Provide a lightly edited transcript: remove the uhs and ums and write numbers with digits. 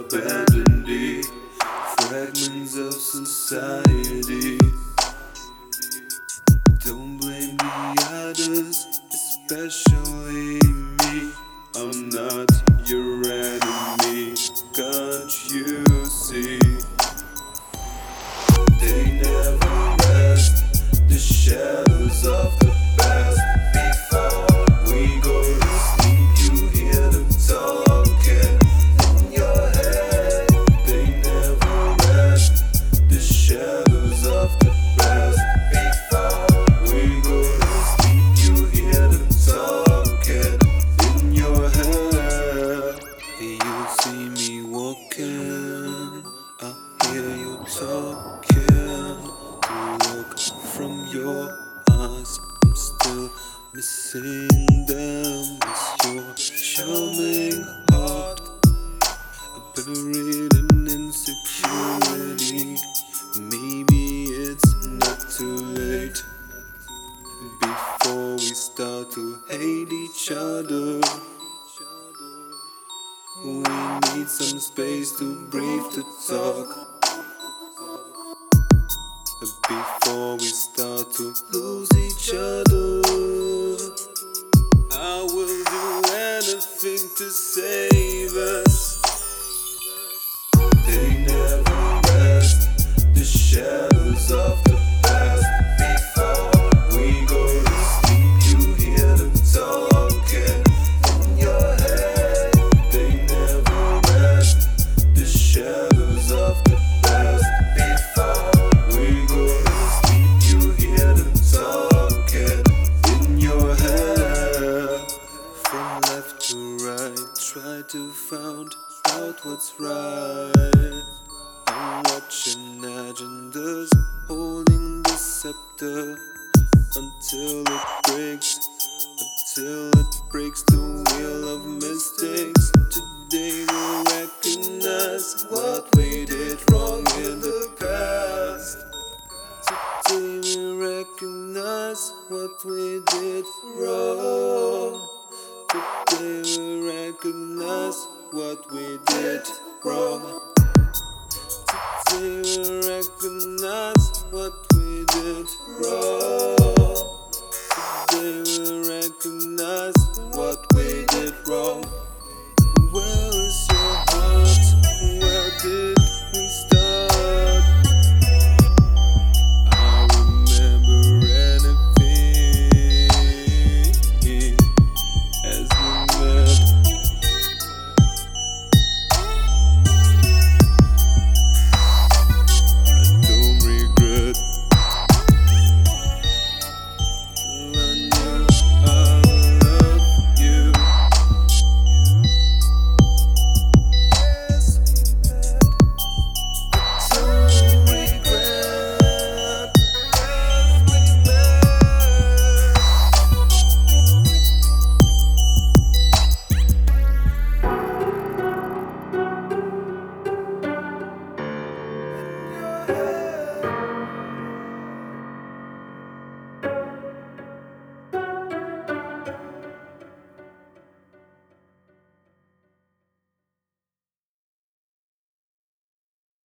abandoned the fragments of society. Don't blame the others, especially me. I'm not your enemy, can't you see? They never rest, the shadows of the past. Before we go to sleep, you hear them talking in your head. They never rest, the shadows of the past. Before we go to sleep, you hear them talking in your head. You see me walking, I hear you talking. To look from your eyes, I'm still missing them. It's your charming heart, buried in insecurity. Maybe it's not too late before we start to hate each other. We need some space to breathe, to talk, before we start to lose each other. I will do anything to save us. They never rest, the shadows of the past. Before we go to sleep, you hear them talking in your head. They never rest, the shadows of the past. Before we go to sleep, you hear them talking in your head. From left to right, try to find out what's right. I'm watching agendas, holding the scepter until it breaks, the wheel of mistakes. Today we'll recognize what we did wrong in the past. Today we recognize what we did wrong. Today we recognize what we did wrong. Today we recognize what we did wrong.